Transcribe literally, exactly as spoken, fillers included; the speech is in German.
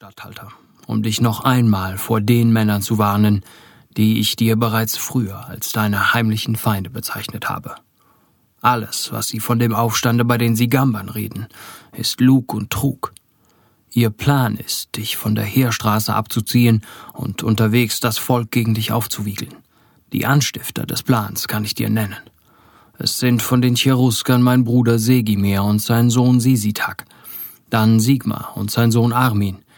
Statthalter, um dich noch einmal vor den Männern zu warnen, die ich dir bereits früher als deine heimlichen Feinde bezeichnet habe. Alles, was sie von dem Aufstande bei den Sigambern reden, ist Lug und Trug. Ihr Plan ist, dich von der Heerstraße abzuziehen und unterwegs das Volk gegen dich aufzuwiegeln. Die Anstifter des Plans kann ich dir nennen. Es sind von den Cheruskern mein Bruder Segimir und sein Sohn Sisitak, dann Sigmar und sein Sohn Armin,